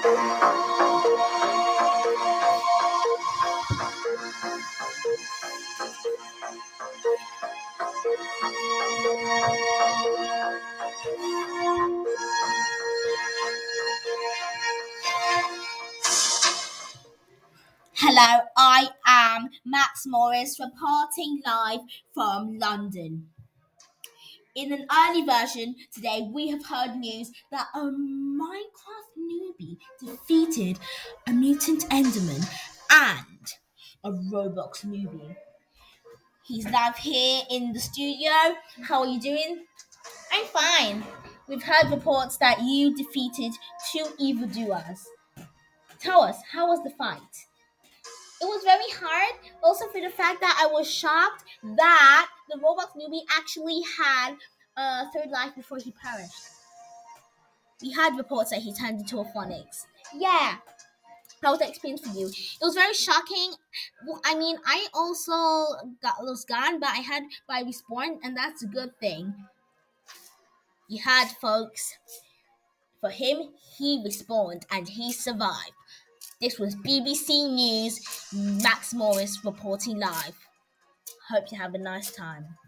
Hello, I am Max Morris reporting live from London. In an early version today, we have heard news that a Minecraft newbie defeated a mutant Enderman and a Roblox newbie. He's live here in the studio. How are you doing? I'm fine. We've heard reports that you defeated two evildoers. Tell us, how was the fight? It was very hard, also for the fact that I was shocked that the Roblox newbie actually had a third life before he perished. We had reports that he turned into a phoenix. Yeah, how was the experience for you? It was very shocking. Well, I mean, I also was gone, but I respawned, and that's a good thing. You had folks. For him, he respawned and he survived. This was BBC News, Max Morris reporting live. Hope you have a nice time.